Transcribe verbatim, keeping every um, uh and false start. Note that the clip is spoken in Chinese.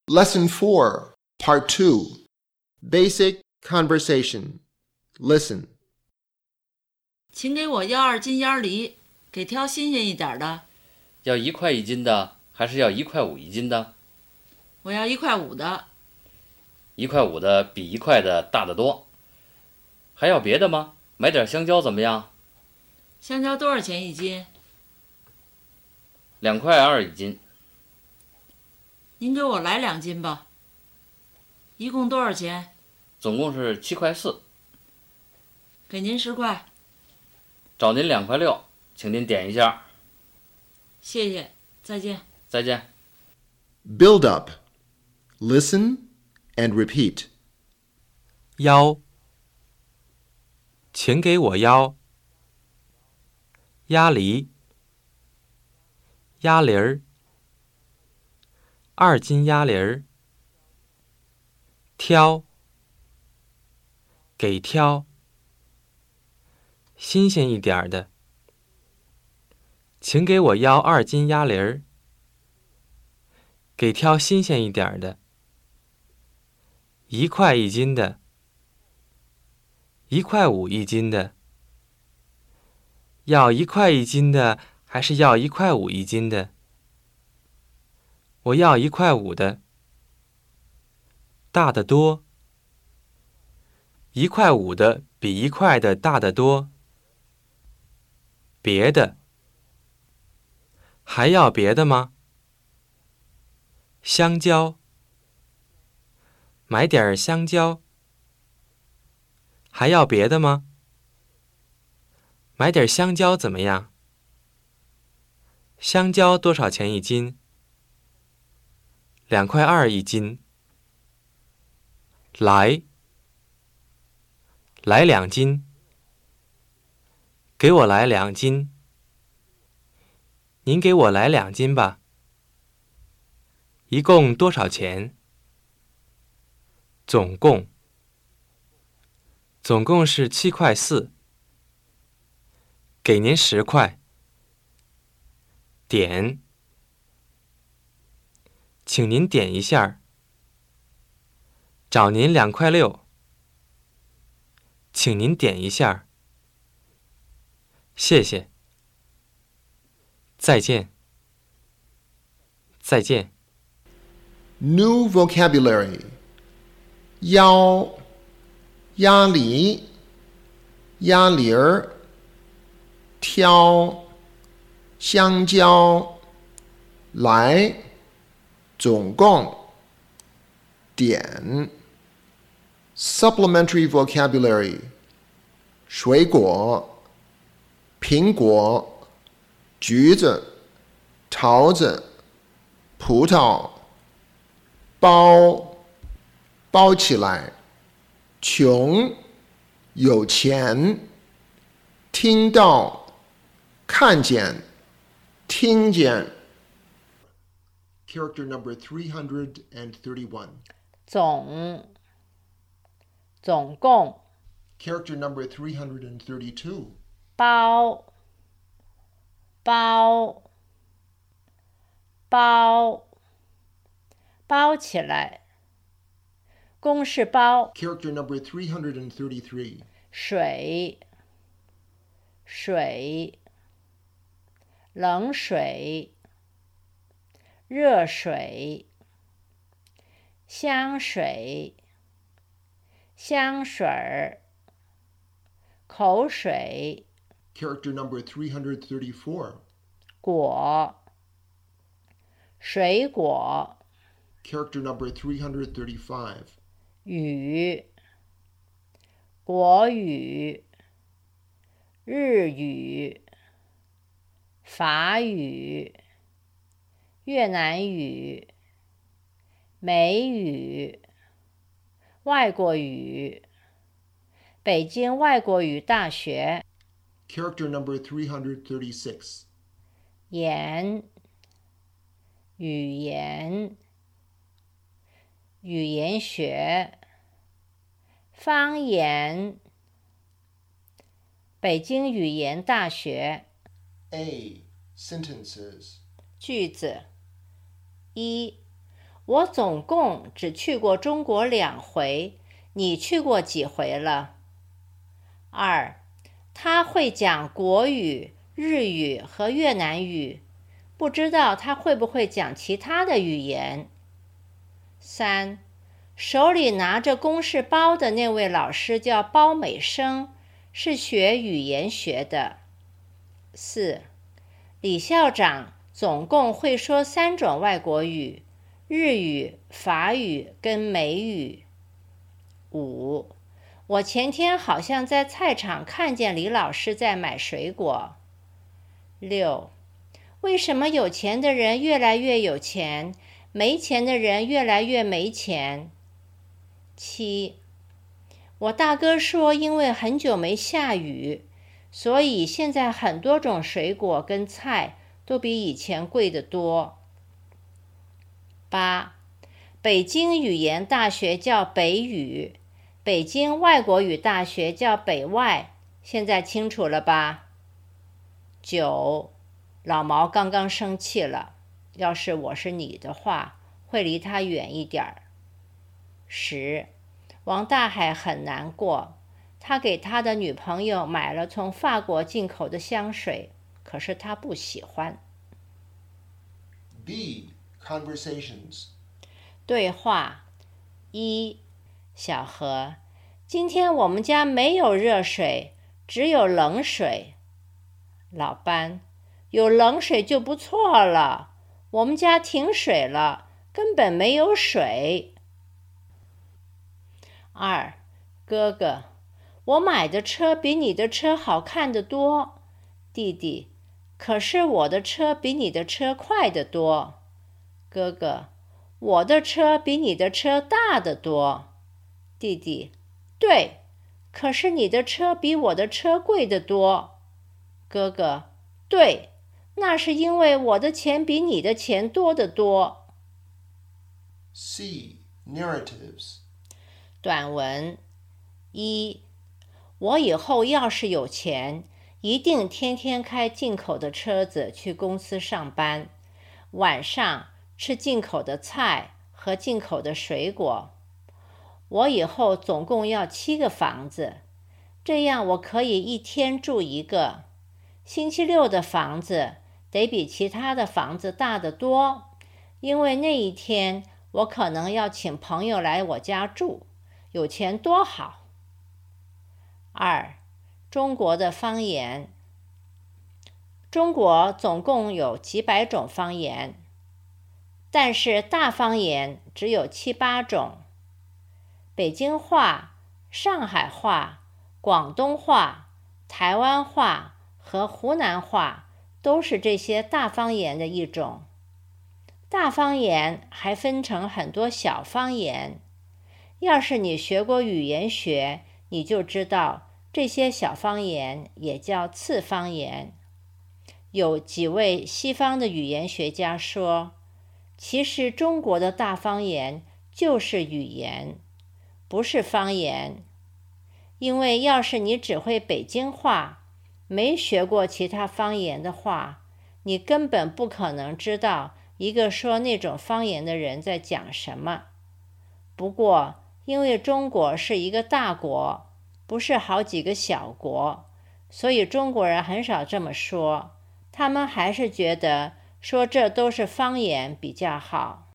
Lesson four, Part two, Basic Conversation. Listen. 请给我要二斤鸭梨，给挑新鲜一点的。 要一块一斤的，还是要一块五一斤的？ 我要一块五的。 一块五的比一块的大得多。还要别的吗？买点香蕉怎么样？ 香蕉多少钱一斤？ 两块二一斤。 您给我来两斤吧。一共多少钱？ 总共是七块四。 给您十块。 找您两块六，请您点一下。 谢谢，再见。 再见。 Build up. Listen and repeat. 腰，请给我腰。鸭梨，鸭梨儿，二斤鸭梨儿。挑，给挑，新鲜一点的。请给我要二斤鸭梨儿，给挑新鲜一点的。一块一斤的，一块五一斤的。要一块一斤的，还是要一块五一斤的？我要一块五的。大得多。一块五的比一块的大得多。别的。还要别的吗？香蕉。买点香蕉。还要别的吗？买点香蕉怎么样？香蕉多少钱一斤？两块二一斤。来，来两斤。给我来两斤。您给我来两斤吧。一共多少钱？总共。总共是七块四。给您十块。点，请您点一下。找您两块六。请您点一下。谢谢。再见。再见。 New vocabulary. 腰，鸭梨，鸭梨儿，挑，香蕉，来，总共，点。Supplementary vocabulary. 水果，苹果，橘子，桃子，葡萄，包，包起来，穷，有钱，听到，看见，听见。Character number three hundred thirty-one. 总，总共。 Character number three hundred thirty-two. 包，包，包，包起来。公事包。 Character number three hundred thirty-three. 水，水，冷水，热水，香水，香水儿，口水。 Character number three hundred thirty-four. 果，水果。 Character number three hundred thirty-five. 语，国语，日语，法语，越南语，美语，外国语，北京外国语大学。 Character number three hundred thirty-six. 言，语言，语言学，方言，北京语言大学。 A. Sentences. 句子一， 我总共只去过中国两回，你去过几回了？二，他会讲国语、日语和越南语，不知道他会不会讲其他的语言。三，手里拿着公事包的那位老师叫包美生，是学语言学的。四，李校长总共会说三种外国语，日语、法语跟美语。五，我前天好像在菜场看见李老师在买水果。六，为什么有钱的人越来越有钱，没钱的人越来越没钱？七，我大哥说因为很久没下雨，所以现在很多种水果跟菜都比以前贵得多。八，北京语言大学叫北语，北京外国语大学叫北外，现在清楚了吧？九，老毛刚刚生气了，要是我是你的话，会离他远一点儿。十，王大海很难过，他给他的女朋友买了从法国进口的香水，可是他不喜欢。 B. Conversations. 对话。一，小何，今天我们家没有热水，只有冷水。老班，有冷水就不错了，我们家停水了，根本没有水。二，哥哥，我买的车比你的车好看得多。弟弟，可是我的车比你的车快得多。哥哥，我的车比你的车大得多。弟弟，对，可是你的车比我的车贵得多。哥哥，对，那是因为我的钱比你的钱多得多。 C. Narratives. 短文。一，我以后要是有钱，一定天天开进口的车子去公司上班，晚上吃进口的菜和进口的水果。我以后总共要七个房子，这样我可以一天住一个。星期六的房子得比其他的房子大得多，因为那一天我可能要请朋友来我家住，有钱多好。二，中国的方言。中国总共有几百种方言，但是大方言只有七八种。北京话、上海话、广东话、台湾话和湖南话都是这些大方言的一种。大方言还分成很多小方言，要是你学过语言学，你就知道这些小方言也叫次方言。有几位西方的语言学家说，其实中国的大方言就是语言，不是方言。因为要是你只会北京话，没学过其他方言的话，你根本不可能知道一个说那种方言的人在讲什么。不过，因为中国是一个大国，不是好几个小国，所以中国人很少这么说，他们还是觉得说这都是方言比较好。